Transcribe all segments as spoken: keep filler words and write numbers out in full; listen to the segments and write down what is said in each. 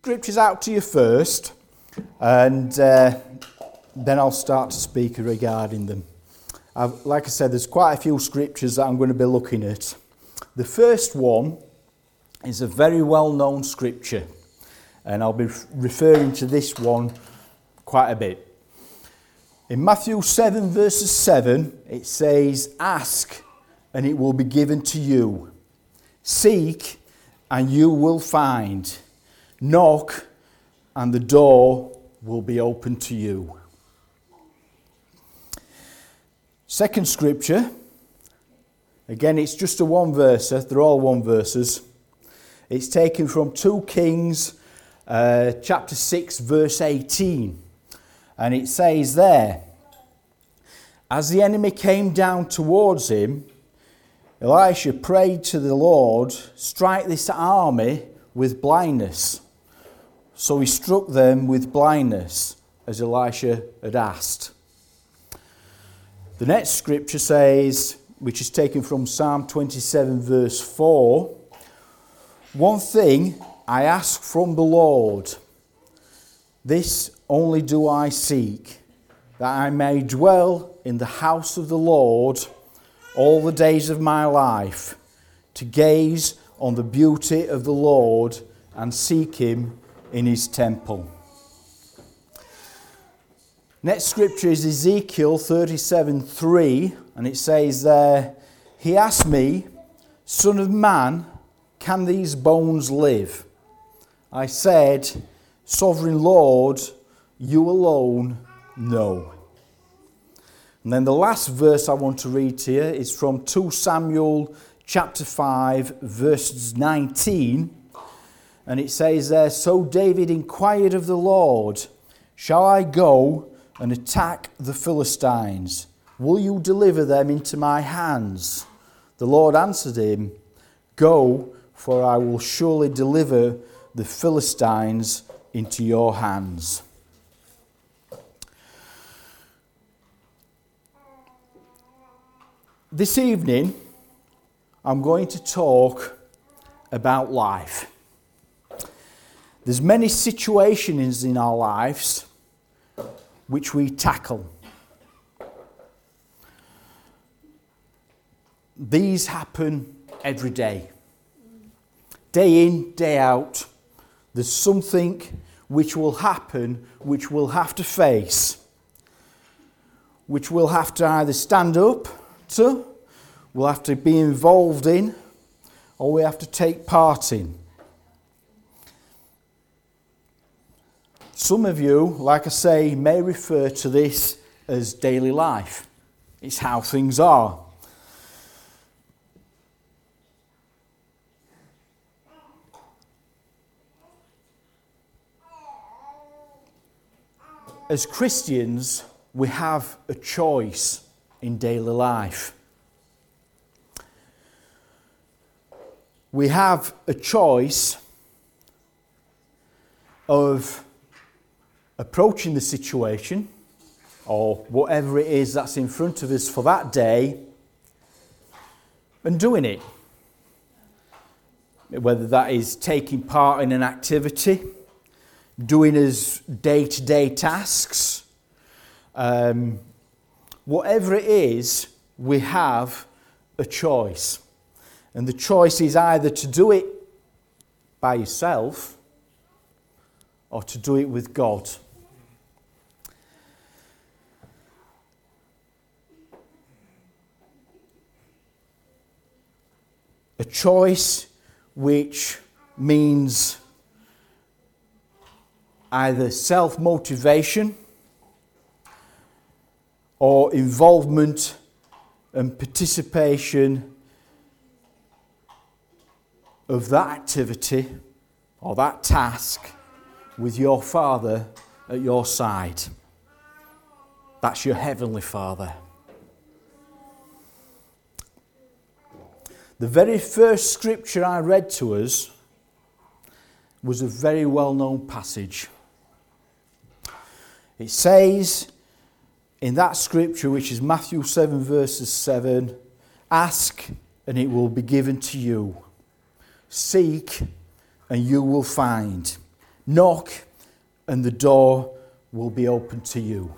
scriptures out to you first, and uh, then I'll start to speak regarding them. I've, like I said, there's quite a few scriptures that I'm going to be looking at. The first one is a very well-known scripture, and I'll be referring to this one quite a bit. In Matthew seven verses seven, it says, "Ask, and it will be given to you. Seek, and you will find. Knock, and the door will be open to you." Second scripture, again it's just a one verser, they're all one verses. It's taken from two Kings uh, chapter six verse eighteen. And it says there, "As the enemy came down towards him, Elisha prayed to the Lord, 'Strike this army with blindness.' So he struck them with blindness, as Elisha had asked." The next scripture says, which is taken from Psalm twenty-seven verse four, "One thing I ask from the Lord, this only do I seek, that I may dwell in the house of the Lord all the days of my life, to gaze on the beauty of the Lord and seek him in his temple." Next scripture is Ezekiel thirty-seven three, and it says there, "He asked me, 'Son of man, can these bones live?' I said, 'Sovereign Lord, you alone know.'" And then the last verse I want to read to you is from two Samuel chapter five verses nineteen. And it says there, "So David inquired of the Lord, 'Shall I go and attack the Philistines? Will you deliver them into my hands?' The Lord answered him, 'Go, for I will surely deliver the Philistines into your hands.'" This evening, I'm going to talk about life. There's many situations in our lives which we tackle. These happen every day. Day in, day out, there's something which will happen, which we'll have to face, which we'll have to either stand up to, we'll have to be involved in, or we have to take part in. Some of you, like I say, may refer to this as daily life. It's how things are. As Christians, we have a choice in daily life. We have a choice of approaching the situation or whatever it is that's in front of us for that day and doing it. Whether that is taking part in an activity, doing his day-to-day tasks, um, whatever it is, we have a choice. And the choice is either to do it by yourself or to do it with God. A choice which means either self-motivation or involvement and participation of that activity or that task with your Father at your side. That's your Heavenly Father. The very first scripture I read to us was a very well-known passage. It says in that scripture, which is Matthew seven verses seven, "Ask and it will be given to you. Seek and you will find. Knock and the door will be open to you.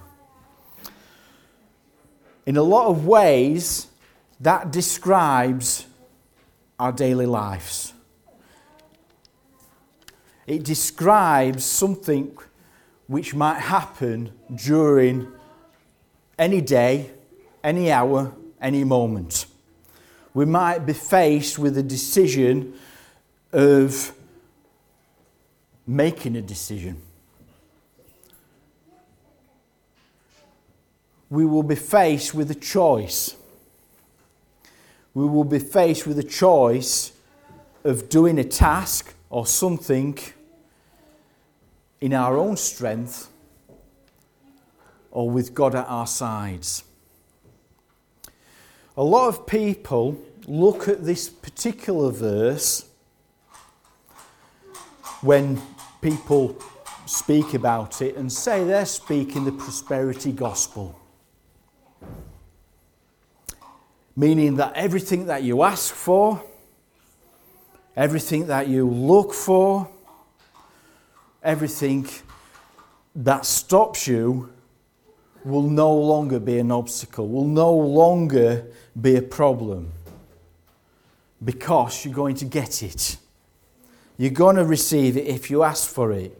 In a lot of ways, that describes our daily lives. It describes something which might happen during any day, any hour, any moment. We might be faced with a decision of making a decision. We will be faced with a choice. We will be faced with a choice of doing a task or something in our own strength or with God at our sides. A lot of people look at this particular verse when people speak about it and say they're speaking the prosperity gospel. Meaning that everything that you ask for, everything that you look for, everything that stops you will no longer be an obstacle, will no longer be a problem, because you're going to get it. You're going to receive it if you ask for it.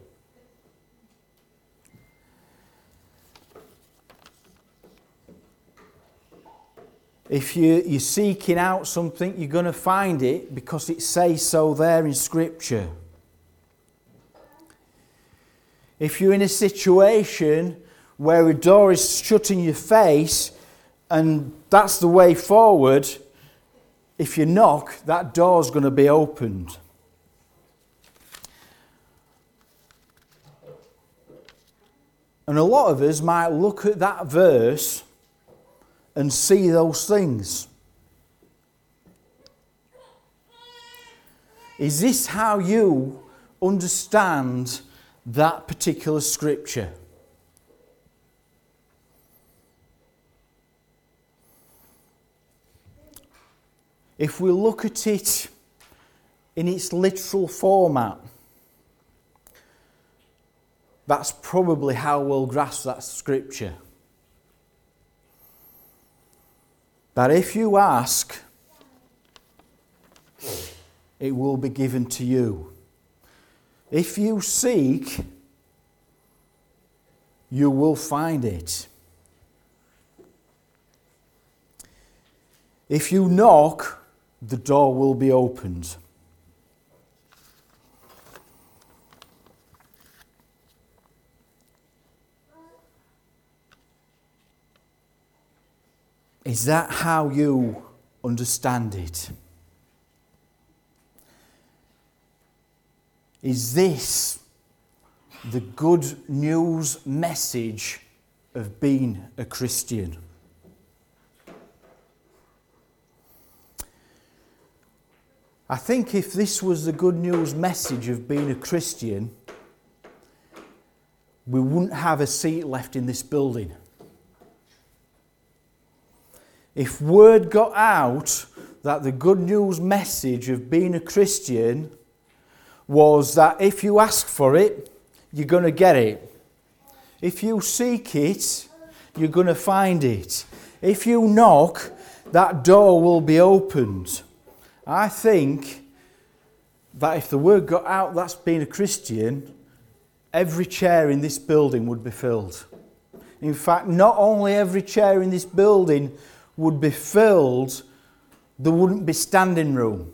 If you, you're seeking out something, you're going to find it because it says so there in Scripture. If you're in a situation where a door is shut in your face and that's the way forward, if you knock, that door's going to be opened. And a lot of us might look at that verse and see those things. Is this how you understand that particular scripture? If we look at it in its literal format, that's probably how we'll grasp that scripture. That if you ask, it will be given to you. If you seek, you will find it. If you knock, the door will be opened. Is that how you understand it? Is this the good news message of being a Christian? I think if this was the good news message of being a Christian, we wouldn't have a seat left in this building. If word got out that the good news message of being a Christian was that if you ask for it, you're going to get it. If you seek it, you're going to find it. If you knock, that door will be opened. I think that if the word got out that's being a Christian, every chair in this building would be filled. In fact, not only every chair in this building would be filled, there wouldn't be standing room.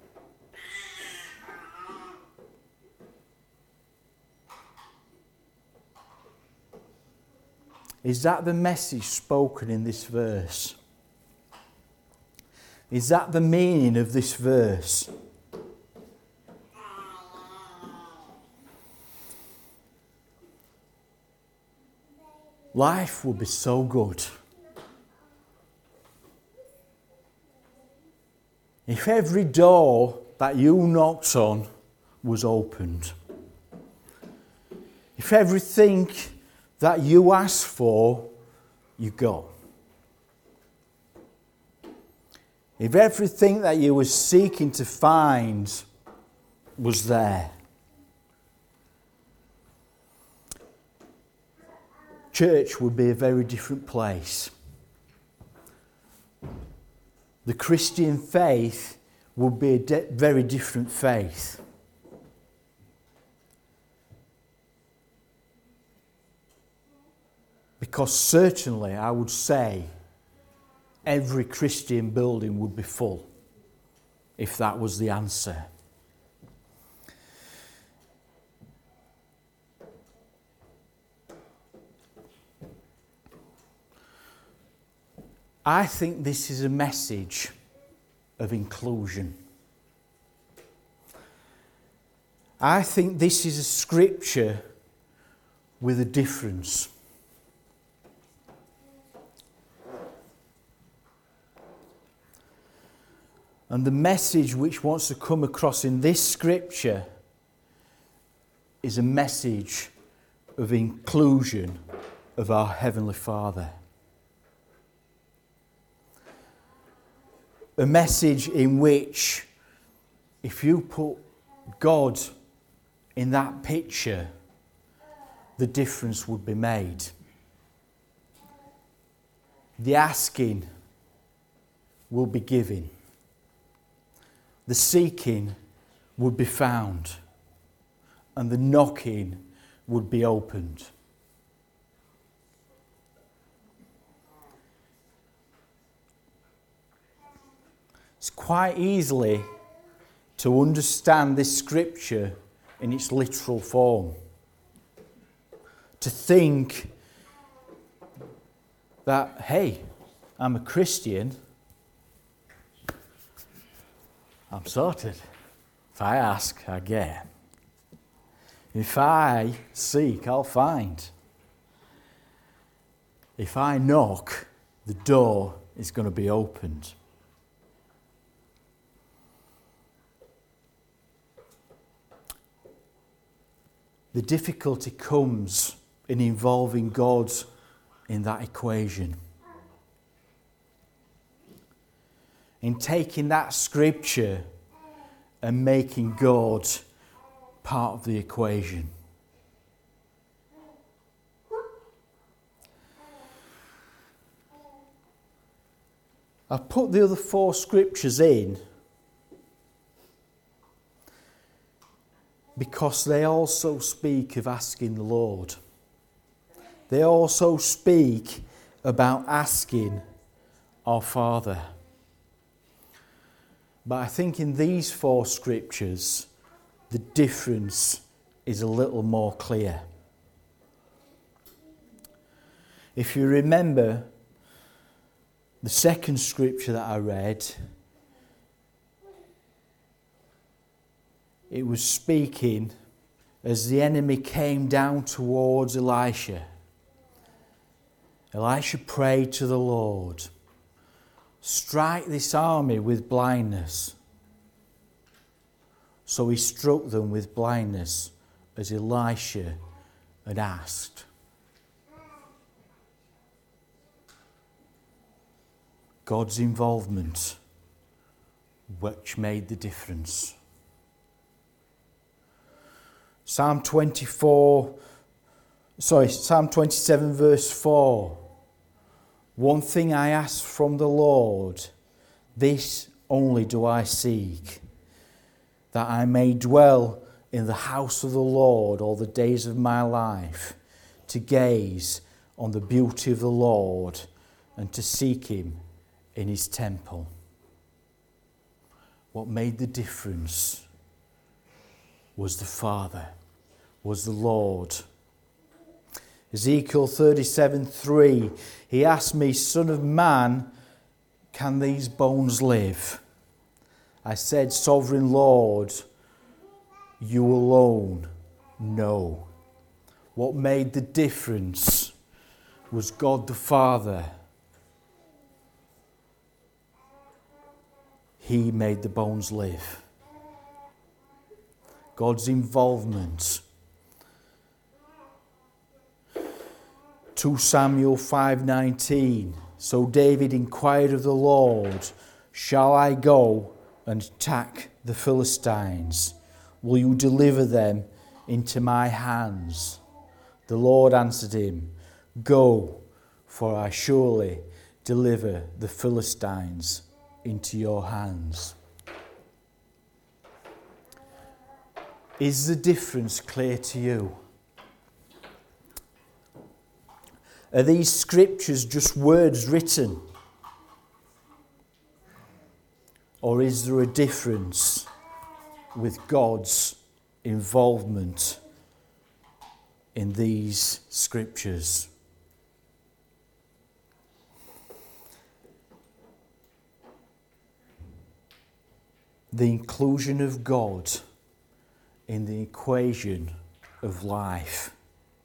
Is that the message spoken in this verse? Is that the meaning of this verse? Life would be so good if every door that you knocked on was opened. If everything that you asked for, you got. If everything that you were seeking to find was there. church would be a very different place. The Christian faith would be a de- very different faith. Because certainly I would say every Christian building would be full if that was the answer. I think this is a message of inclusion. I think this is a scripture with a difference. And the message which wants to come across in this scripture is a message of inclusion of our Heavenly Father. A message in which, if you put God in that picture, the difference would be made. The asking will be given. The seeking would be found. And the knocking would be opened. It's quite easily to understand this scripture in its literal form. To think that, hey, I'm a Christian, I'm sorted. If I ask, I get. If I seek, I'll find. If I knock, the door is going to be opened. The difficulty comes in involving God in that equation. In taking that scripture and making God part of the equation. I've put the other four scriptures in because they also speak of asking the Lord. They also speak about asking our Father. But I think in these four scriptures, the difference is a little more clear. If you remember the second scripture that I read, it was speaking as the enemy came down towards Elisha. Elisha prayed to the Lord, strike this army with blindness. So he struck them with blindness as Elisha had asked. God's involvement, which made the difference. Psalm twenty-four, sorry, Psalm twenty-seven verse four. One thing I ask from the Lord, this only do I seek, that I may dwell in the house of the Lord all the days of my life, to gaze on the beauty of the Lord and to seek him in his temple. What made the difference was the Father, was the Lord. Ezekiel thirty-seven three, he asked me, Son of man, can these bones live? I said, Sovereign Lord, you alone know. What made the difference was God the Father. He made the bones live. God's involvement. Second Samuel five nineteen. So David inquired of the Lord, shall I go and attack the Philistines? Will you deliver them into my hands? The Lord answered him, Go, for I surely deliver the Philistines into your hands. Is the difference clear to you? Are these scriptures just words written? Or is there a difference with God's involvement in these scriptures? The inclusion of God in the equation of life,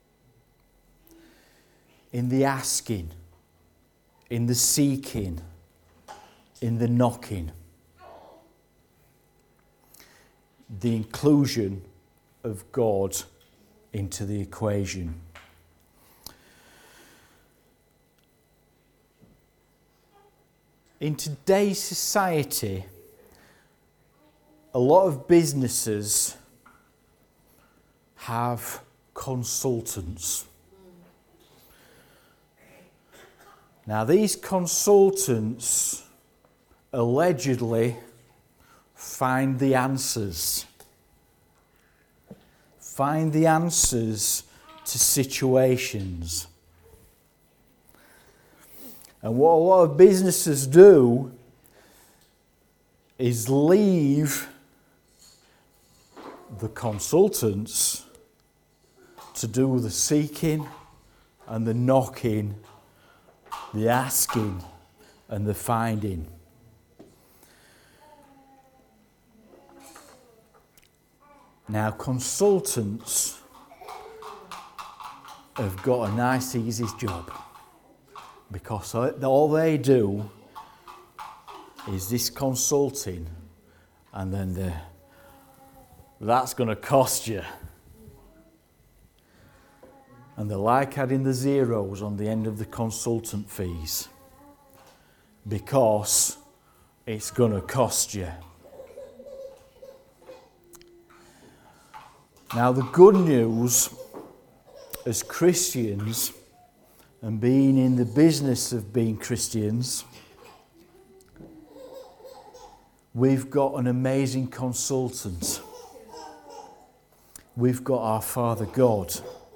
in the asking, in the seeking, in the knocking. The inclusion of God into the equation. In today's society, a lot of businesses have consultants. Now, these consultants allegedly find the answers. Find the answers to situations. And what a lot of businesses do is leave the consultants to do the seeking and the knocking, the asking and the finding. Now, consultants have got a nice, easy job because all they do is this consulting, and then the, that's going to cost you. And they like adding the zeros on the end of the consultant fees because it's going to cost you. Now, the good news as Christians and being in the business of being Christians, we've got an amazing consultant. We've got our Father God.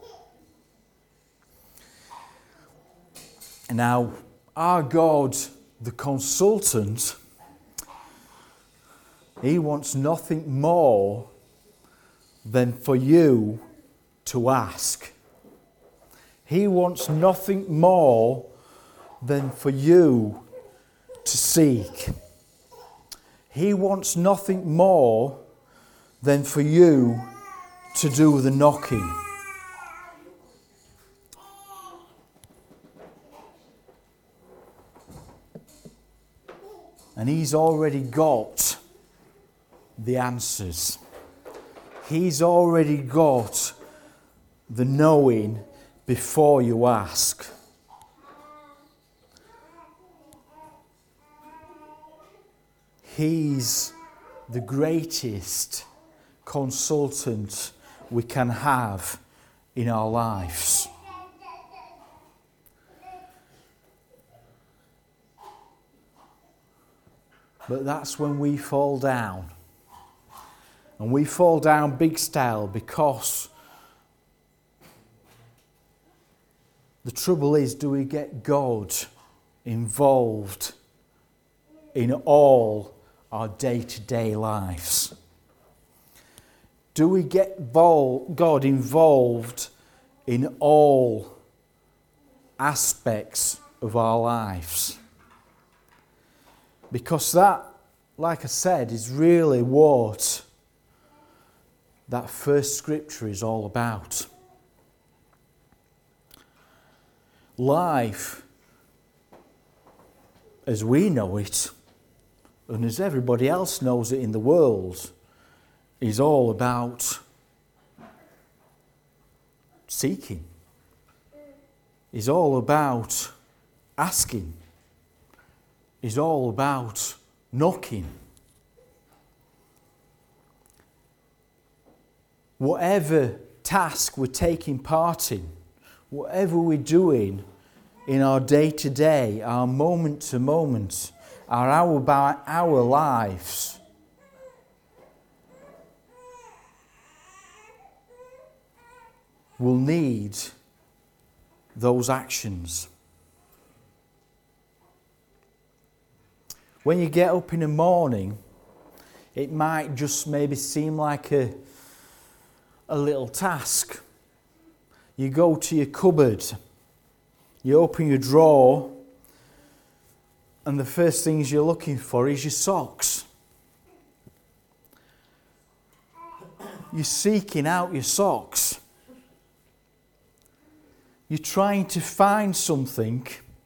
Now, our God, the consultant, he wants nothing more than for you to ask. He wants nothing more than for you to seek. He wants nothing more than for you to do the knocking. And he's already got the answers. He's already got the knowing before you ask. He's the greatest consultant we can have in our lives. But that's when we fall down. And we fall down big style because the trouble is, do we get God involved in all our day-to-day lives? Do we get God involved in all aspects of our lives? Because that, like I said, is really what that first scripture is all about. Life, as we know it, and as everybody else knows it in the world, is all about seeking. Is all about asking. Is all about knocking. Whatever task we're taking part in, whatever we're doing in our day-to-day, our moment-to-moment, our hour-by-hour lives, will need those actions. When you get up in the morning, it might just maybe seem like a, a little task. You go to your cupboard, you open your drawer, and the first things you're looking for is your socks. You're seeking out your socks. You're trying to find something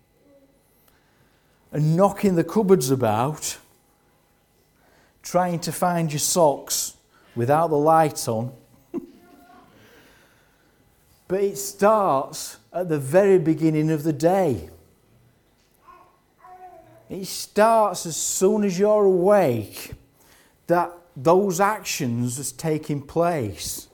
and knocking the cupboards about, trying to find your socks without the light on. But it starts at the very beginning of the day. It starts as soon as you're awake that those actions are taking place.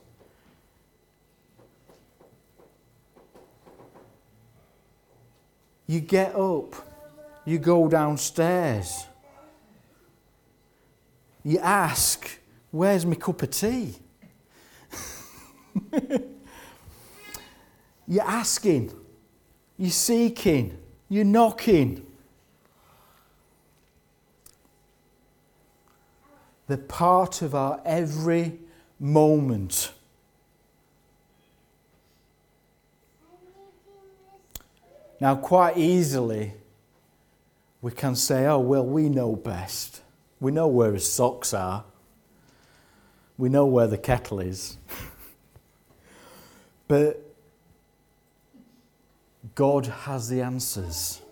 You get up, you go downstairs, you ask, where's my cup of tea? You're asking, you're seeking, you're knocking. They're part of our every moment. Now, quite easily, we can say, oh, well, we know best. We know where his socks are. We know where the kettle is. But God has the answers.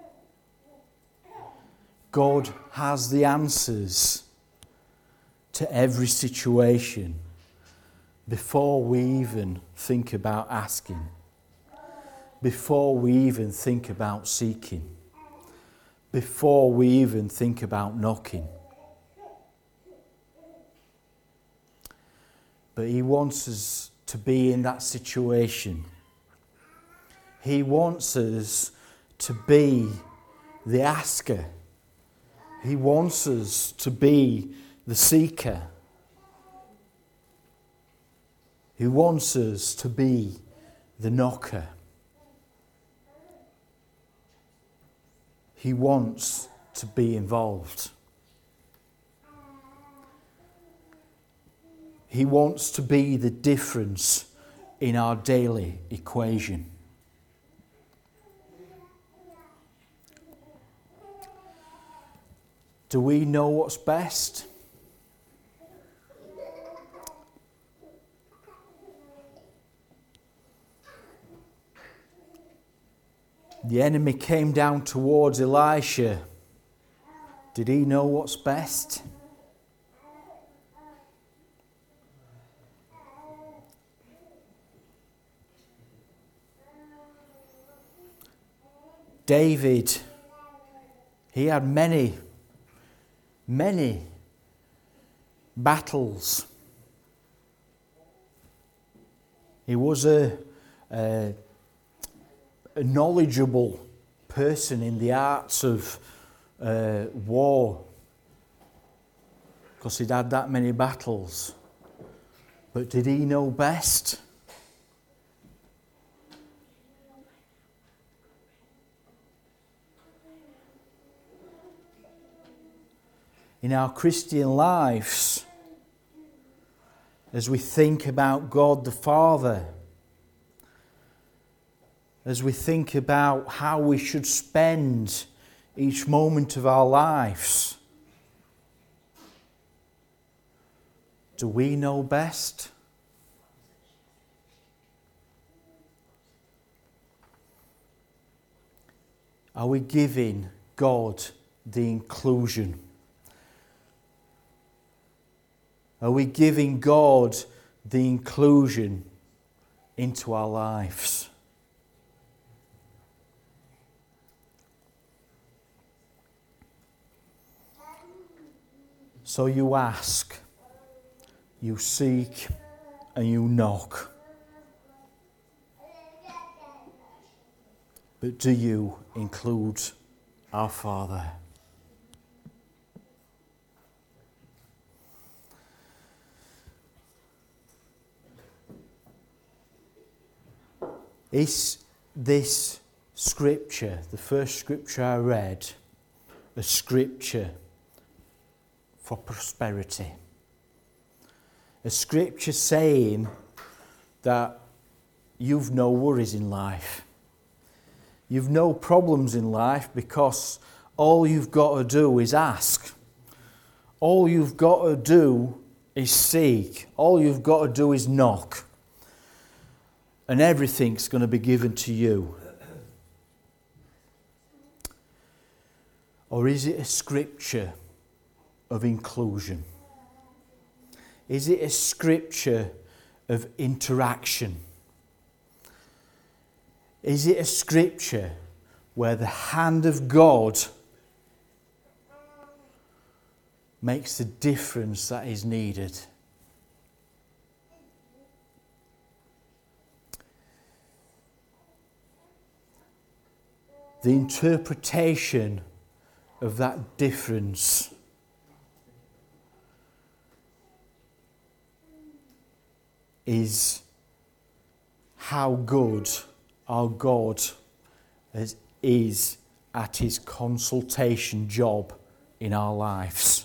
God has the answers to every situation before we even think about asking, before we even think about seeking, before we even think about knocking. But He wants us to be in that situation. He wants us to be the asker. He wants us to be the seeker. He wants us to be the knocker. He wants to be involved. He wants to be the difference in our daily equation. Do we know what's best? The enemy came down towards Elisha. Did he know what's best? David, he had many, many battles. He was a, a, a knowledgeable person in the arts of uh, war, because he'd had that many battles. But did he know best? In our Christian lives, as we think about God the Father, as we think about how we should spend each moment of our lives, do we know best? Are we giving God the inclusion? Are we giving God the inclusion into our lives? So you ask, you seek, and you knock. But do you include our Father? Is this scripture, the first scripture I read, a scripture for prosperity? A scripture saying that you've no worries in life. You've no problems in life because all you've got to do is ask. All you've got to do is seek. All you've got to do is knock. And everything's going to be given to you. Or is it a scripture of inclusion? Is it a scripture of interaction? Is it a scripture where the hand of God makes the difference that is needed? The interpretation of that difference is how good our God is, is at his consultation job in our lives.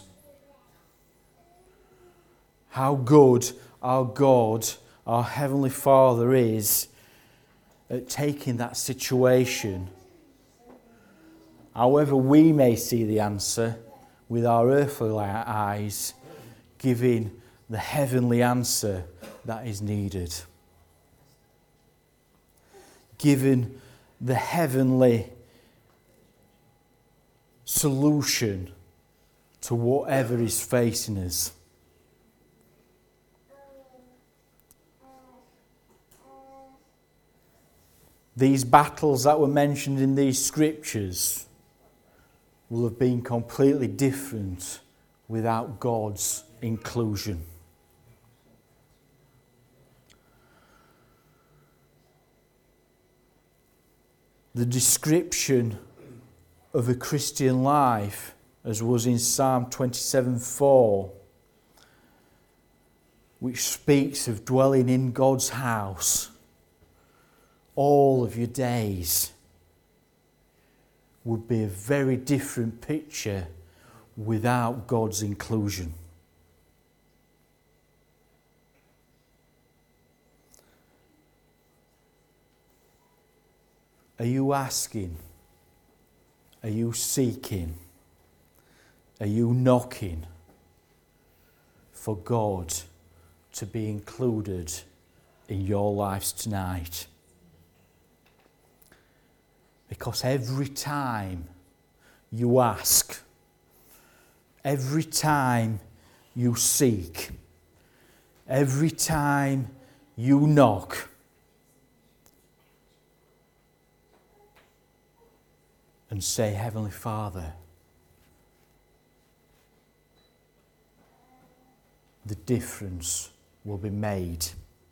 How good our God, our Heavenly Father, is at taking that situation, however we may see the answer with our earthly eyes, giving the heavenly answer that is needed. Giving the heavenly solution to whatever is facing us. These battles that were mentioned in these scriptures will have been completely different without God's inclusion. The description of a Christian life, as was in Psalm twenty-seven four, which speaks of dwelling in God's house all of your days, would be a very different picture without God's inclusion. Are you asking? Are you seeking? Are you knocking for God to be included in your lives tonight? Because every time you ask, every time you seek, every time you knock, and say, Heavenly Father, the difference will be made.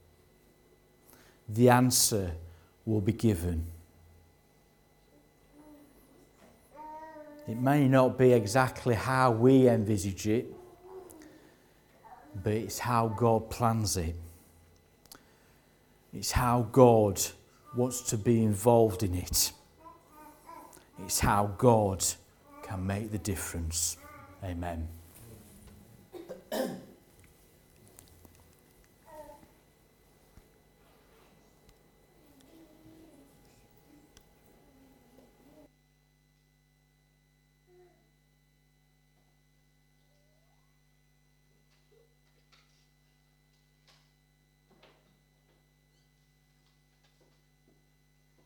The answer will be given. It may not be exactly how we envisage it, but it's how God plans it. It's how God wants to be involved in it. It's how God can make the difference. Amen.